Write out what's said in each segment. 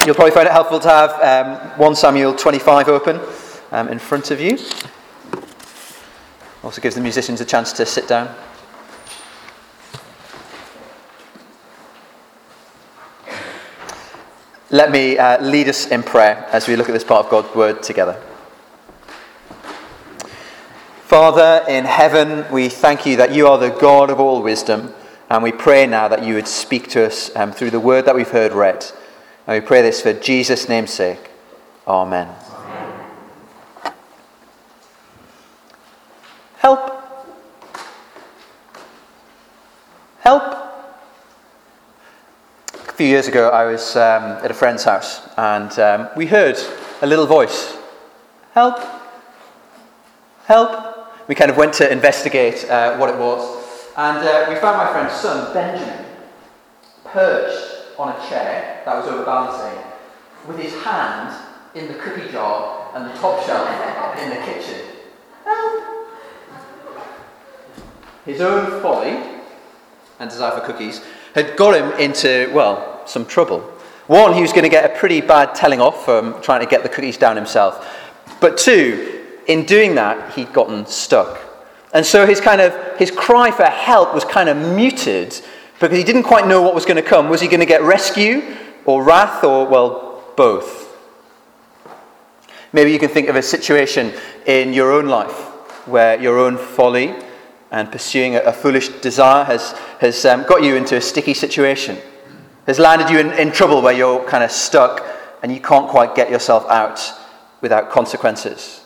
You'll probably find it helpful to have 1 Samuel 25 open in front of you. Also gives the musicians a chance to sit down. Let me lead us in prayer as we look at this part of God's word together. Father in heaven, we thank you that you are the God of all wisdom, and we pray now that you would speak to us through the word that we've heard read. And we pray this for Jesus' name's sake. Amen. Help. Help. A few years ago, I was at a friend's house, and we heard a little voice. Help. Help. We kind of went to investigate what it was, and we found my friend's son, Benjamin, perched on a chair that was overbalancing, with his hand in the cookie jar and the top shelf in the kitchen. Help! His own folly and desire for cookies had got him into, well, some trouble. One, he was going to get a pretty bad telling off from trying to get the cookies down himself. But two, in doing that, he'd gotten stuck. And so his cry for help was kind of muted because he didn't quite know what was going to come. Was he going to get rescue or wrath or, well, both? Maybe you can think of a situation in your own life where your own folly and pursuing a foolish desire has got you into a sticky situation, has landed you in trouble where you're kind of stuck and you can't quite get yourself out without consequences.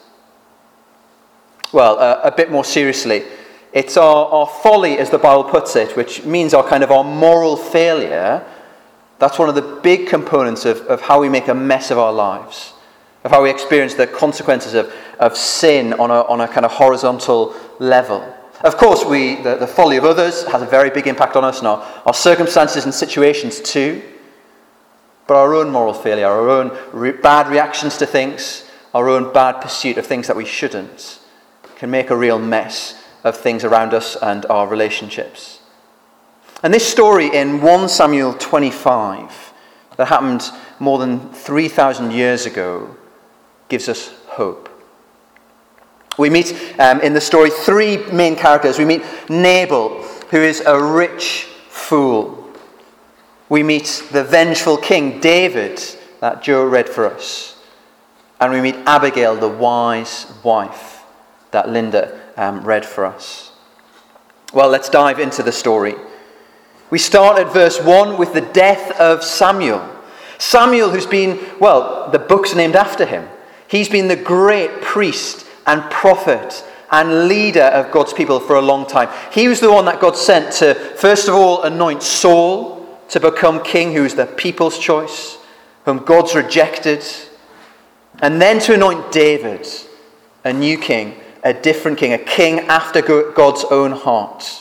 Well, a bit more seriously, it's our folly, as the Bible puts it, which means our moral failure. That's one of the big components of how we make a mess of our lives, of how we experience the consequences of sin on a kind of horizontal level. Of course, the folly of others has a very big impact on us and our circumstances and situations too. But our own moral failure, our own bad reactions to things, our own bad pursuit of things that we shouldn't, can make a real mess of things around us and our relationships. And this story in 1 Samuel 25 that happened more than 3,000 years ago gives us hope. We meet in the story three main characters. We meet Nabal, who is a rich fool. We meet the vengeful king, David, that Joe read for us. And we meet Abigail, the wise wife, that Linda read for us. Well, let's dive into the story. We start at verse 1 with the death of Samuel. Samuel, who's been, well, the book's named after him. He's been the great priest and prophet and leader of God's people for a long time. He was the one that God sent to, first of all, anoint Saul to become king, who was the people's choice, whom God's rejected, and then to anoint David, a new king, a different king, a king after God's own heart.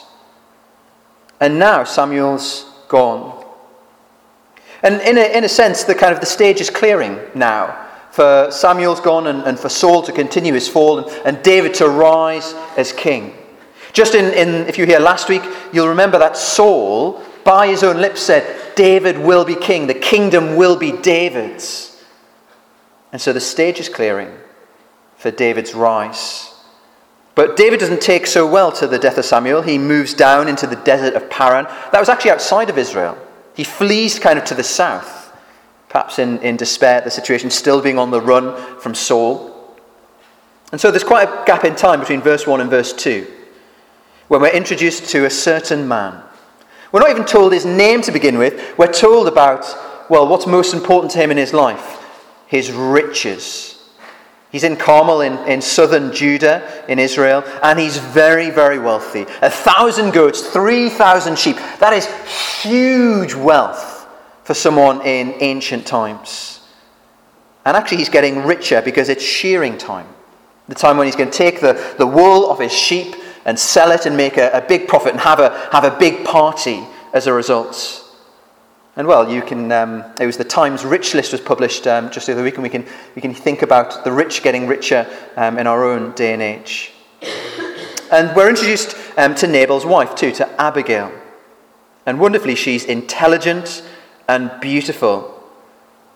And now Samuel's gone. And in a sense, the stage is clearing now. For Samuel's gone and for Saul to continue his fall and David to rise as king. Just if you were here last week, you'll remember that Saul, by his own lips, said, David will be king, the kingdom will be David's. And so the stage is clearing for David's rise. But David doesn't take so well to the death of Samuel. He moves down into the desert of Paran. That was actually outside of Israel. He flees kind of to the south, perhaps in despair at the situation, still being on the run from Saul. And so there's quite a gap in time between verse 1 and verse 2, when we're introduced to a certain man. We're not even told his name to begin with. We're told about, well, what's most important to him in his life, his riches. He's in Carmel in southern Judah in Israel, and he's very, very wealthy. 1,000 goats, 3,000 sheep. That is huge wealth for someone in ancient times. And actually he's getting richer because it's shearing time. The time when he's going to take the wool off his sheep and sell it and make a big profit and have a big party as a result. And well, you can. It was the Times Rich List was published just the other week, and we can think about the rich getting richer in our own day and age. And we're introduced to Nabal's wife too, to Abigail, and wonderfully, she's intelligent and beautiful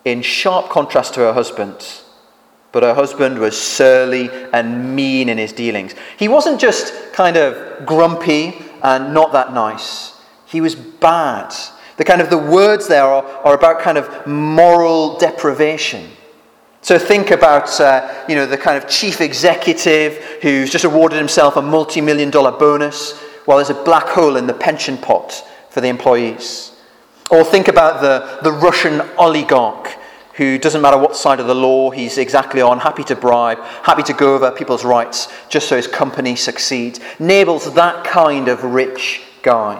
in sharp contrast to her husband. But her husband was surly and mean in his dealings. He wasn't just kind of grumpy and not that nice. He was bad. The words there are about kind of moral deprivation. So think about, the kind of chief executive who's just awarded himself a multi-million-dollar bonus while there's a black hole in the pension pot for the employees. Or think about the Russian oligarch who doesn't matter what side of the law he's exactly on, happy to bribe, happy to go over people's rights just so his company succeeds. Nabal's that kind of rich guy.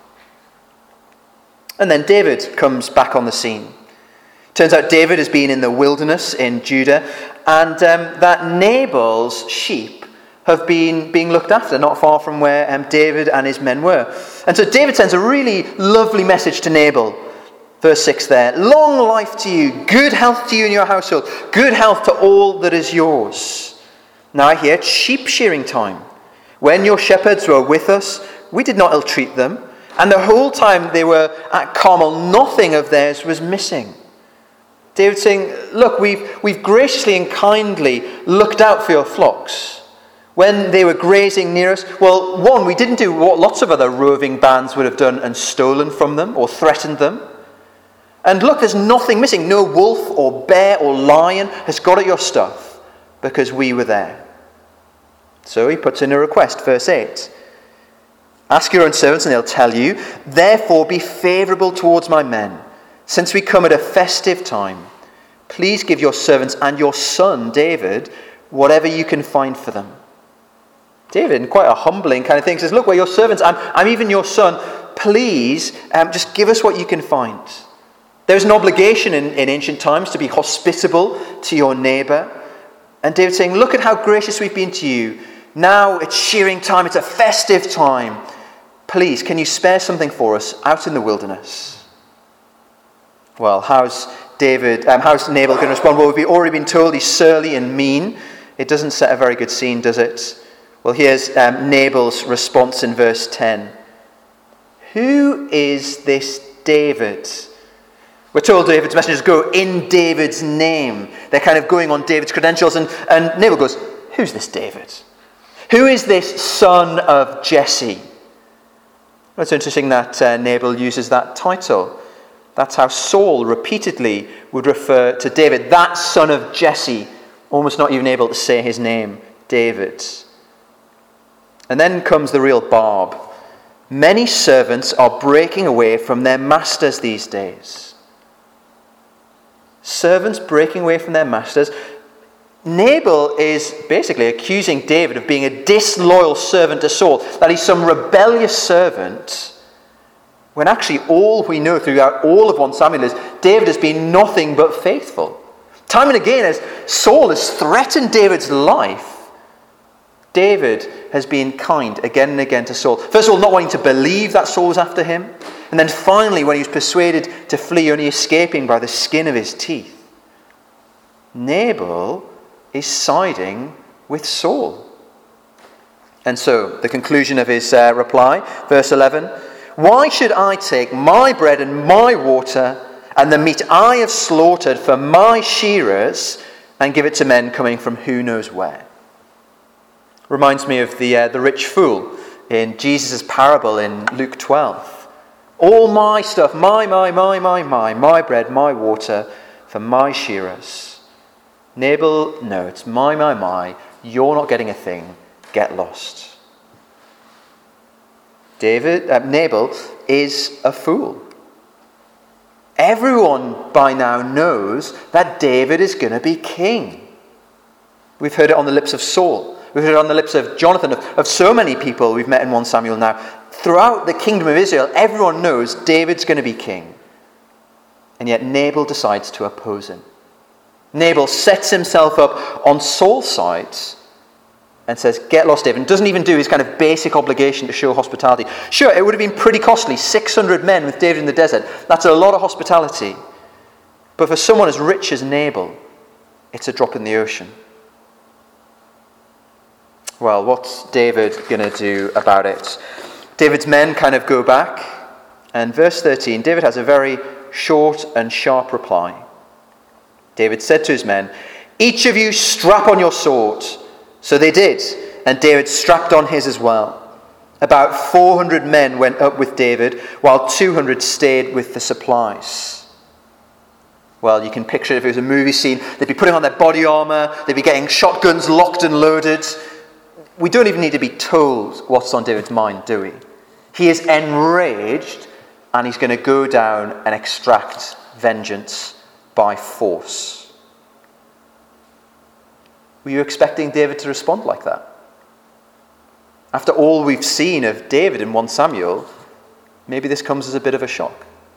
And then David comes back on the scene. Turns out David has been in the wilderness in Judah, and that Nabal's sheep have been being looked after not far from where David and his men were. And so David sends a really lovely message to Nabal. Verse 6 there, long life to you, good health to you and your household, good health to all that is yours. Now I hear it's sheep shearing time. When your shepherds were with us, we did not ill-treat them, and the whole time they were at Carmel, nothing of theirs was missing. David's saying, look, we've graciously and kindly looked out for your flocks. When they were grazing near us, well, one, we didn't do what lots of other roving bands would have done and stolen from them or threatened them. And look, there's nothing missing. No wolf or bear or lion has got at your stuff because we were there. So he puts in a request, verse 8. Ask your own servants and they'll tell you, therefore be favourable towards my men. Since we come at a festive time, please give your servants and your son David whatever you can find for them. David, in quite a humbling kind of thing, says, look, we're your servants. I'm even your son. Please, just give us what you can find. There's an obligation in ancient times to be hospitable to your neighbour. And David's saying, look at how gracious we've been to you. Now it's shearing time. It's a festive time. Please, can you spare something for us out in the wilderness? Well, how's Nabal going to respond? Well, we've already been told he's surly and mean. It doesn't set a very good scene, does it? Well, here's Nabal's response in verse 10. Who is this David? We're told David's messengers go in David's name. They're kind of going on David's credentials. And Nabal goes, who's this David? Who is this son of Jesse? Well, it's interesting that Nabal uses that title. That's how Saul repeatedly would refer to David. That son of Jesse, almost not even able to say his name, David. And then comes the real barb. Many servants are breaking away from their masters these days. Servants breaking away from their masters. Nabal is basically accusing David of being a disloyal servant to Saul, that he's some rebellious servant, when actually all we know throughout all of 1 Samuel is David has been nothing but faithful. Time and again, as Saul has threatened David's life, David has been kind again and again to Saul. First of all, not wanting to believe that Saul was after him. And then finally, when he was persuaded to flee, only escaping by the skin of his teeth. Nabal is siding with Saul. And so, the conclusion of his reply, verse 11. Why should I take my bread and my water and the meat I have slaughtered for my shearers and give it to men coming from who knows where? Reminds me of the rich fool in Jesus' parable in Luke 12. All my stuff, my bread, my water for my shearers. Nabal, no, it's my, you're not getting a thing, get lost. Nabal is a fool. Everyone by now knows that David is going to be king. We've heard it on the lips of Saul. We've heard it on the lips of Jonathan, of so many people we've met in 1 Samuel now. Throughout the kingdom of Israel, everyone knows David's going to be king. And yet Nabal decides to oppose him. Nabal sets himself up on Saul's side and says, get lost, David. And doesn't even do his kind of basic obligation to show hospitality. Sure, it would have been pretty costly. 600 men with David in the desert. That's a lot of hospitality. But for someone as rich as Nabal, it's a drop in the ocean. Well, what's David going to do about it? David's men kind of go back. And verse 13, David has a very short and sharp reply. David said to his men, "Each of you strap on your sword." So they did, and David strapped on his as well. About 400 men went up with David, while 200 stayed with the supplies. Well, you can picture it if it was a movie scene. They'd be putting on their body armor. They'd be getting shotguns locked and loaded. We don't even need to be told what's on David's mind, do we? He is enraged, and he's going to go down and extract vengeance by force. Were you expecting David to respond like that? After all we've seen of David in 1 Samuel, maybe this comes as a bit of a shock.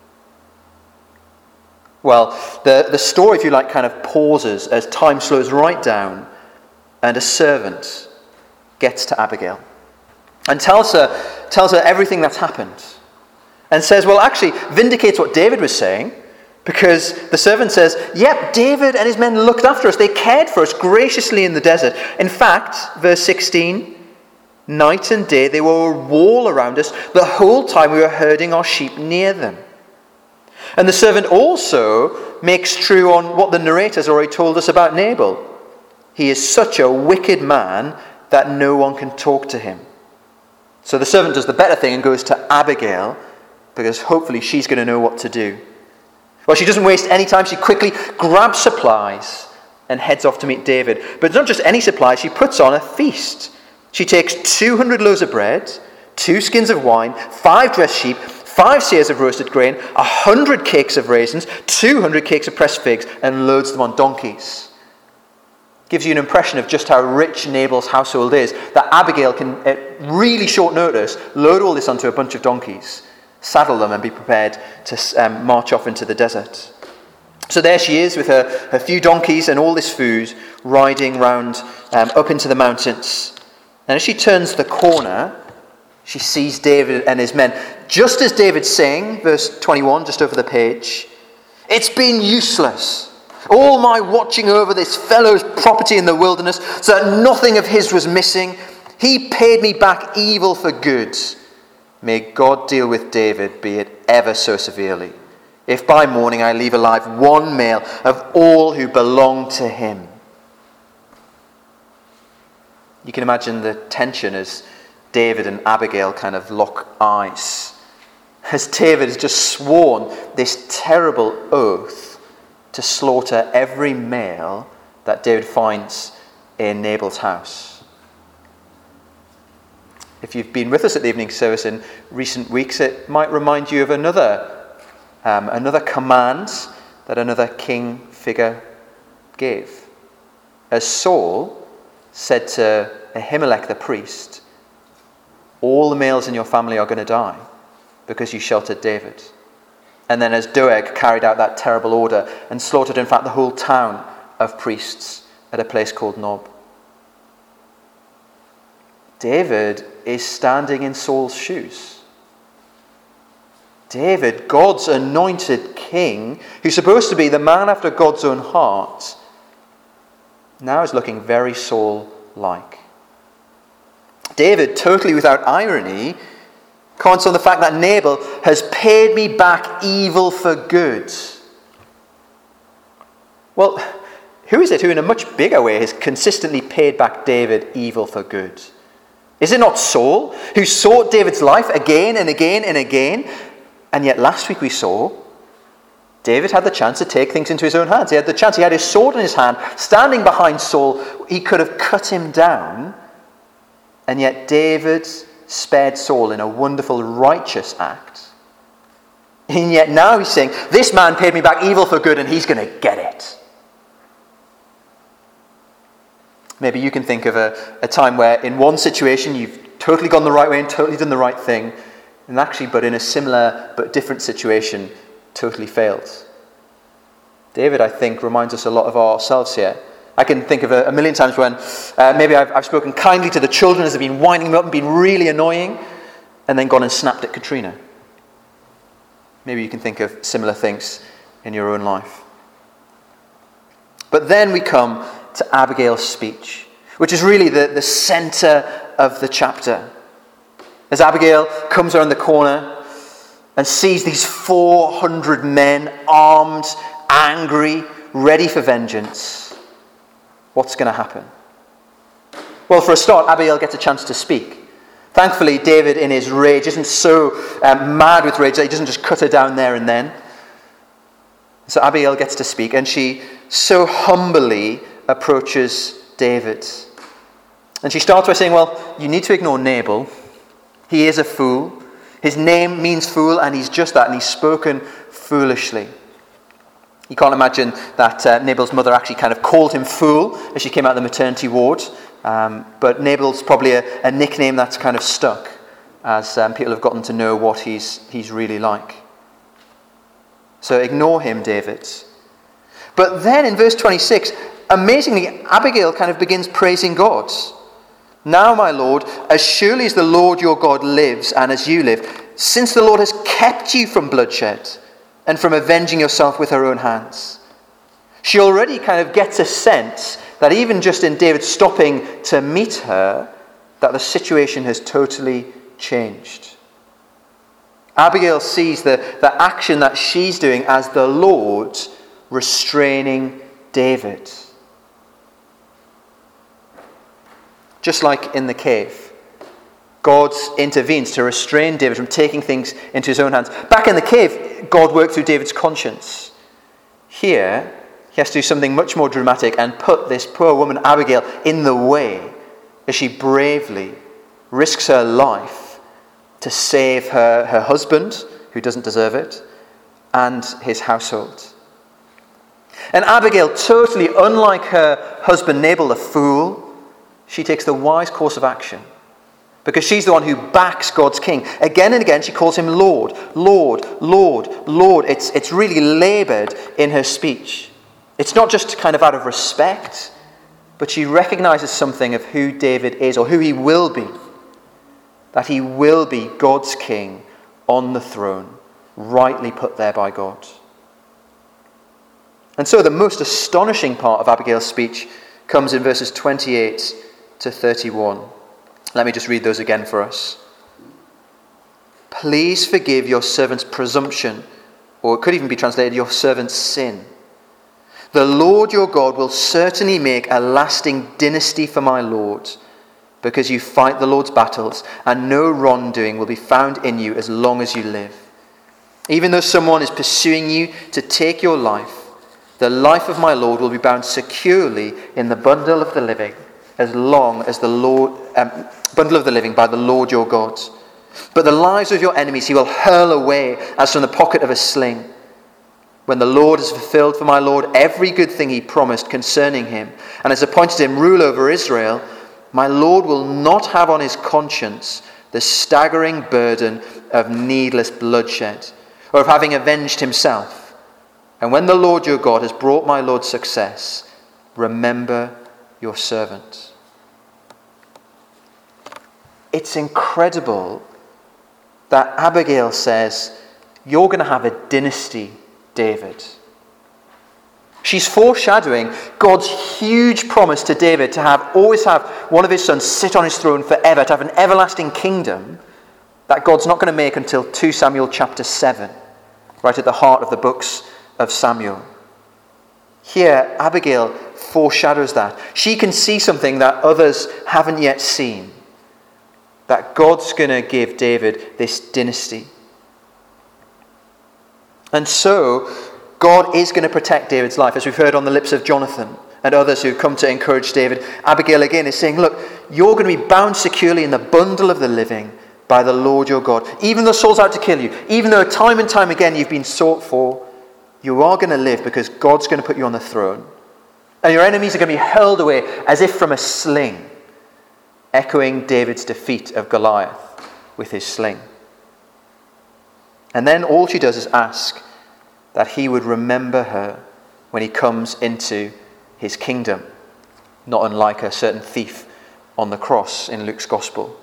Well, the story, if you like, kind of pauses as time slows right down, and a servant gets to Abigail and tells her everything that's happened, and says, well, actually vindicates what David was saying, because the servant says, yep, David and his men looked after us. They cared for us graciously in the desert. In fact, verse 16, night and day they were a wall around us the whole time we were herding our sheep near them. And the servant also makes true on what the narrator's already told us about Nabal. He is such a wicked man that no one can talk to him. So the servant does the better thing and goes to Abigail, because hopefully she's going to know what to do. Well, she doesn't waste any time. She quickly grabs supplies and heads off to meet David. But it's not just any supplies. She puts on a feast. She takes 200 loaves of bread, 2 skins of wine, 5 dressed sheep, 5 seahs of roasted grain, 100 cakes of raisins, 200 cakes of pressed figs, and loads them on donkeys. Gives you an impression of just how rich Nabal's household is, that Abigail can, at really short notice, load all this onto a bunch of donkeys, saddle them, and be prepared to march off into the desert. So there she is with her few donkeys and all this food, riding round up into the mountains. And as she turns the corner, she sees David and his men. Just as David's saying, verse 21, just over the page, "It's been useless, all my watching over this fellow's property in the wilderness, so that nothing of his was missing. He paid me back evil for good. May God deal with David, be it ever so severely, if by morning I leave alive one male of all who belong to him." You can imagine the tension as David and Abigail kind of lock eyes, as David has just sworn this terrible oath to slaughter every male that David finds in Nabal's house. If you've been with us at the evening service in recent weeks, it might remind you of another command that another king figure gave. As Saul said to Ahimelech the priest, "All the males in your family are going to die because you sheltered David." And then as Doeg carried out that terrible order and slaughtered, in fact, the whole town of priests at a place called Nob. David is standing in Saul's shoes. David, God's anointed king, who's supposed to be the man after God's own heart, now is looking very Saul-like. David, totally without irony, comments on the fact that Nabal has paid me back evil for good. Well, who is it who in a much bigger way has consistently paid back David evil for good? Is it not Saul, who sought David's life again and again and again? And yet last week we saw David had the chance to take things into his own hands. He had the chance. He had his sword in his hand, standing behind Saul. He could have cut him down. And yet David spared Saul in a wonderful, righteous act. And yet now he's saying, this man paid me back evil for good and he's going to get it. Maybe you can think of a time where in one situation you've totally gone the right way and totally done the right thing, and actually, but in a similar but different situation, totally failed. David, I think, reminds us a lot of ourselves here. I can think of a million times when maybe I've spoken kindly to the children as they've been winding me up and been really annoying, and then gone and snapped at Katrina. Maybe you can think of similar things in your own life. But then we come to Abigail's speech, which is really the center of the chapter. As Abigail comes around the corner and sees these 400 men, armed, angry, ready for vengeance, what's going to happen? Well, for a start, Abigail gets a chance to speak. Thankfully, David, in his rage, isn't so mad with rage that he doesn't just cut her down there and then. So Abigail gets to speak, and she so humbly approaches David. And she starts by saying, well, you need to ignore Nabal. He is a fool. His name means fool, and he's just that, and he's spoken foolishly. You can't imagine that Nabal's mother actually kind of called him fool as she came out of the maternity ward. But Nabal's probably a nickname that's kind of stuck as people have gotten to know what he's really like. So ignore him, David. But then in verse 26, amazingly, Abigail kind of begins praising God. Now, my Lord, as surely as the Lord your God lives and as you live, since the Lord has kept you from bloodshed and from avenging yourself with her own hands. She already kind of gets a sense that even just in David stopping to meet her, that the situation has totally changed. Abigail sees the action that she's doing as the Lord restraining David. Just like in the cave, God intervenes to restrain David from taking things into his own hands. Back in the cave, God worked through David's conscience. Here, he has to do something much more dramatic and put this poor woman, Abigail, in the way as she bravely risks her life to save her husband, who doesn't deserve it, and his household. And Abigail, totally unlike her husband Nabal, the fool, she takes the wise course of action. Because she's the one who backs God's king. Again and again, she calls him Lord, Lord, Lord, Lord. It's really laboured in her speech. It's not just kind of out of respect, but she recognizes something of who David is, or who he will be. That he will be God's king on the throne, rightly put there by God. And so the most astonishing part of Abigail's speech comes in verses 28 to 31. Let me just read those again for us. Please forgive your servant's presumption, or it could even be translated, your servant's sin. The Lord your God will certainly make a lasting dynasty for my Lord, because you fight the Lord's battles, and no wrongdoing will be found in you as long as you live. Even though someone is pursuing you to take your life, the life of my Lord will be bound securely in the bundle of the living, as long as the Lord bundle of the living by the Lord your God. But the lives of your enemies he will hurl away as from the pocket of a sling. When the Lord has fulfilled for my Lord every good thing he promised concerning him, and has appointed him ruler over Israel, my Lord will not have on his conscience the staggering burden of needless bloodshed, or of having avenged himself. And when the Lord your God has brought my Lord success, remember your servant. It's incredible that Abigail says, you're going to have a dynasty, David. She's foreshadowing God's huge promise to David to always have one of his sons sit on his throne forever, to have an everlasting kingdom that God's not going to make until 2 Samuel chapter 7, right at the heart of the books of Samuel. Here, Abigail foreshadows that. She can see something that others haven't yet seen, that God's going to give David this dynasty. And so, God is going to protect David's life, as we've heard on the lips of Jonathan and others who've come to encourage David. Abigail again is saying, look, you're going to be bound securely in the bundle of the living by the Lord your God. Even though Saul's out to kill you, even though time and time again you've been sought for, you are going to live because God's going to put you on the throne. And your enemies are going to be hurled away as if from a sling, echoing David's defeat of Goliath with his sling. And then all she does is ask that he would remember her when he comes into his kingdom, not unlike a certain thief on the cross in Luke's gospel.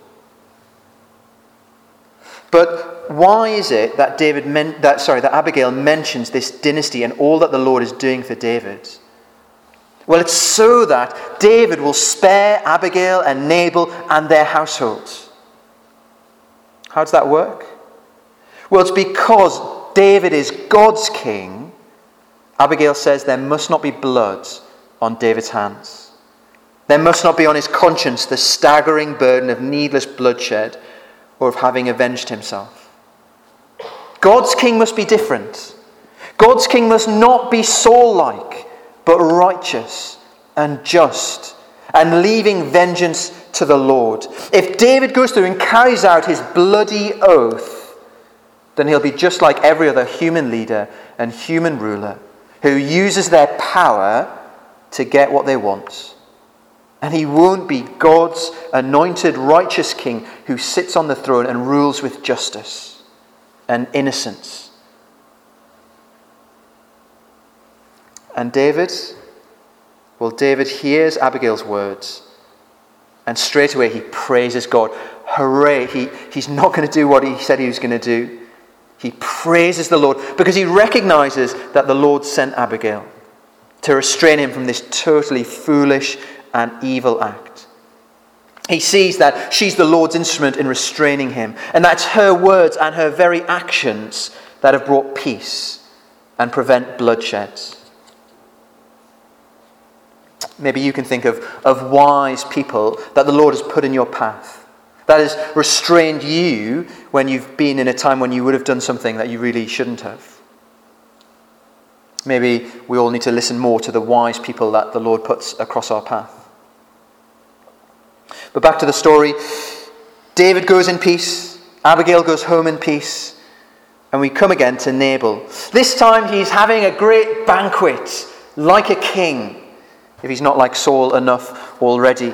But why is it that that Abigail mentions this dynasty and all that the Lord is doing for David? Well, it's so that David will spare Abigail and Nabal and their households. How does that work? Well, it's because David is God's king, Abigail says there must not be blood on David's hands. There must not be on his conscience the staggering burden of needless bloodshed or of having avenged himself. God's king must be different. God's king must not be Saul-like, but righteous and just, and leaving vengeance to the Lord. If David goes through and carries out his bloody oath, then he'll be just like every other human leader and human ruler who uses their power to get what they want. And he won't be God's anointed righteous king who sits on the throne and rules with justice and innocence. And David hears Abigail's words, and straight away he praises God. Hooray, he's not going to do what he said he was going to do. He praises the Lord because he recognizes that the Lord sent Abigail to restrain him from this totally foolish and evil act. He sees that she's the Lord's instrument in restraining him, and that's her words and her very actions that have brought peace and prevent bloodshed. Maybe you can think of wise people that the Lord has put in your path, that has restrained you when you've been in a time when you would have done something that you really shouldn't have. Maybe we all need to listen more to the wise people that the Lord puts across our path. But back to the story. David goes in peace. Abigail goes home in peace. And we come again to Nabal. This time he's having a great banquet, like a king, if he's not like Saul enough already.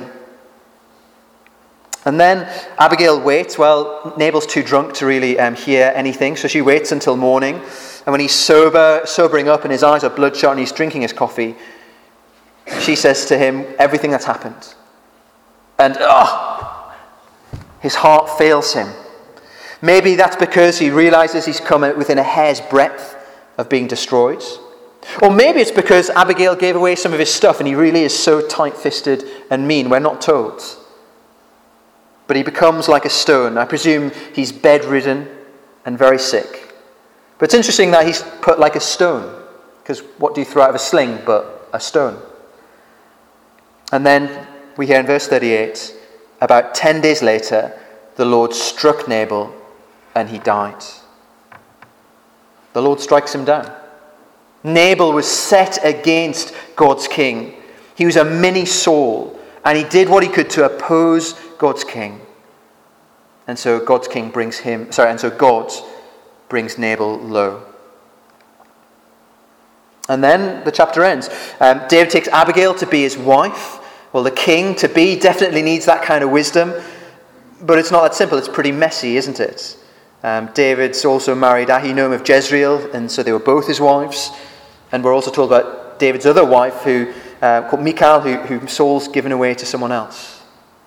And then Abigail waits. Well, Nabal's too drunk to really hear anything, so she waits until morning. And when he's sobering up and his eyes are bloodshot and he's drinking his coffee, she says to him everything that's happened. And his heart fails him. Maybe that's because he realizes he's come within a hair's breadth of being destroyed. Or maybe it's because Abigail gave away some of his stuff and he really is so tight-fisted and mean. We're not told. But he becomes like a stone. I presume he's bedridden and very sick. But it's interesting that he's put like a stone, because what do you throw out of a sling but a stone? And then we hear in verse 38, about 10 days later, the Lord struck Nabal and he died. The Lord strikes him down. Nabal was set against God's king. He was a mini Saul, and he did what he could to oppose God's king. And so God brings Nabal low. And then the chapter ends. David takes Abigail to be his wife. Well, the king to be definitely needs that kind of wisdom, but it's not that simple. It's pretty messy, isn't it? David's also married Ahinoam of Jezreel, and so they were both his wives. And we're also told about David's other wife, called Michal, who Saul's given away to someone else.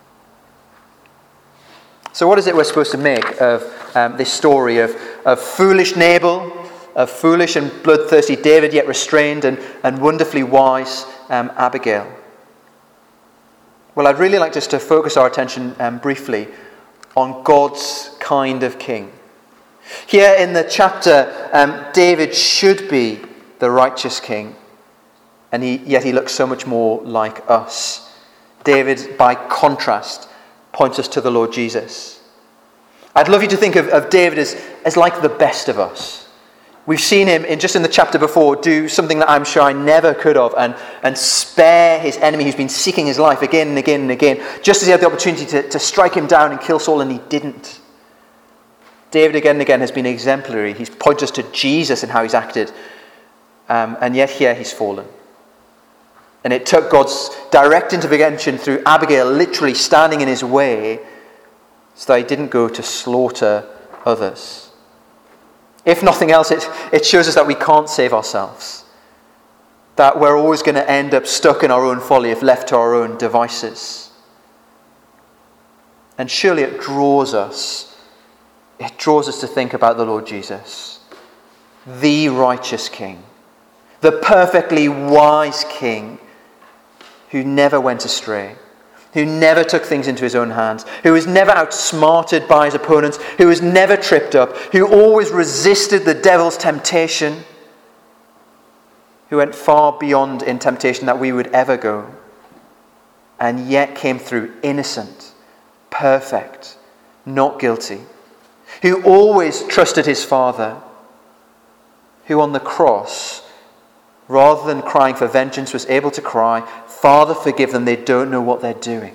So what is it we're supposed to make of this story of foolish Nabal, of foolish and bloodthirsty David, yet restrained and wonderfully wise Abigail? Well, I'd really like just to focus our attention briefly on God's kind of king. Here in the chapter, David should be the righteous king, and yet he looks so much more like us. David, by contrast, points us to the Lord Jesus. I'd love you to think of David as like the best of us. We've seen him in the chapter before do something that I'm sure I never could have, and spare his enemy who's been seeking his life again and again and again, just as he had the opportunity to strike him down and kill Saul, and he didn't. David again and again has been exemplary. He's pointed us to Jesus and how he's acted, and yet here he's fallen. And it took God's direct intervention through Abigail literally standing in his way so that he didn't go to slaughter others. If nothing else, it shows us that we can't save ourselves. That we're always going to end up stuck in our own folly if left to our own devices. And surely it draws us to think about the Lord Jesus, the righteous King, the perfectly wise King who never went astray, who never took things into his own hands, who was never outsmarted by his opponents, who was never tripped up, who always resisted the devil's temptation, who went far beyond in temptation that we would ever go, and yet came through innocent, perfect, not guilty, who always trusted his Father, who on the cross, rather than crying for vengeance, was able to cry, "Father, forgive them, they don't know what they're doing."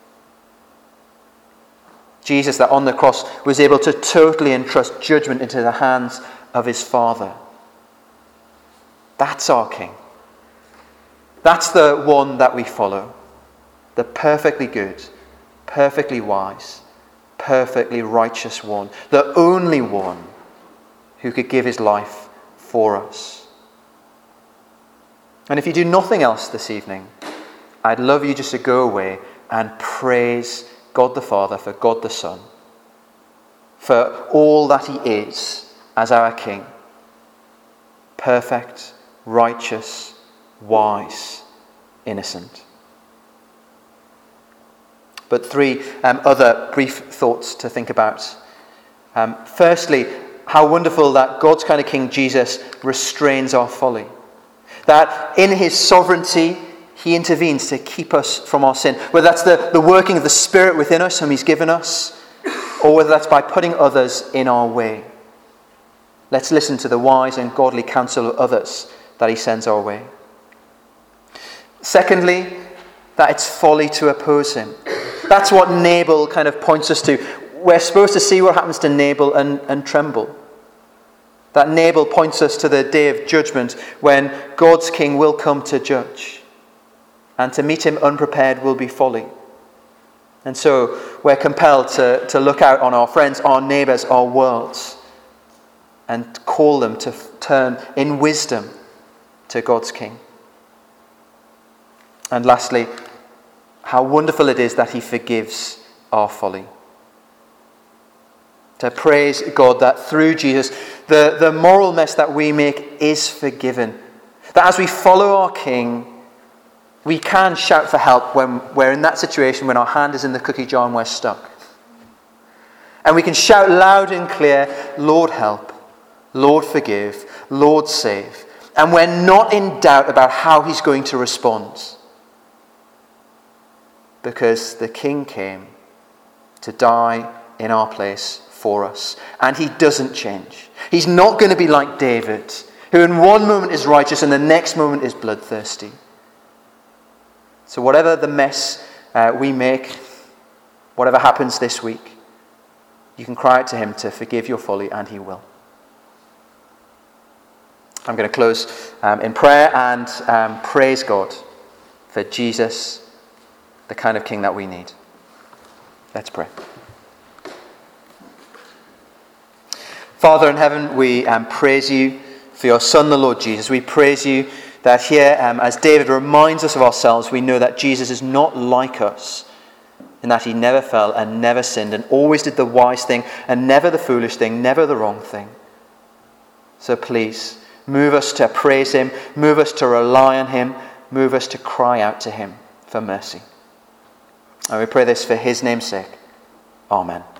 Jesus, that on the cross was able to totally entrust judgment into the hands of his Father. That's our King. That's the one that we follow. The perfectly good, perfectly wise, perfectly righteous one. The only one who could give his life for us. And if you do nothing else this evening, I'd love you just to go away and praise God the Father for God the Son, for all that he is as our King. Perfect, righteous, wise, innocent. But three other brief thoughts to think about. Firstly, how wonderful that God's kind of King Jesus restrains our folly. That in his sovereignty, he intervenes to keep us from our sin. Whether that's the working of the Spirit within us, whom he's given us, or whether that's by putting others in our way. Let's listen to the wise and godly counsel of others that he sends our way. Secondly, that it's folly to oppose him. That's what Nabal kind of points us to. We're supposed to see what happens to Nabal and tremble. That Nabal points us to the day of judgment when God's king will come to judge. And to meet him unprepared will be folly. And so we're compelled to look out on our friends, our neighbours, our worlds, and call them to turn in wisdom to God's king. And lastly, how wonderful it is that he forgives our folly. To praise God that through Jesus, the moral mess that we make is forgiven. That as we follow our King, we can shout for help when we're in that situation, when our hand is in the cookie jar and we're stuck. And we can shout loud and clear, "Lord help, Lord forgive, Lord save." And we're not in doubt about how he's going to respond. Because the King came to die in our place for us. And he doesn't change. He's not going to be like David, who in one moment is righteous and the next moment is bloodthirsty. So whatever the mess we make, whatever happens this week, you can cry out to him to forgive your folly, and he will. I'm going to close in prayer and praise God for Jesus, the kind of king that we need. Let's pray. Father in heaven, we praise you for your Son, the Lord Jesus. We praise you that here, as David reminds us of ourselves, we know that Jesus is not like us, in that he never fell and never sinned and always did the wise thing and never the foolish thing, never the wrong thing. So please, move us to praise him, move us to rely on him, move us to cry out to him for mercy. And we pray this for his name's sake. Amen.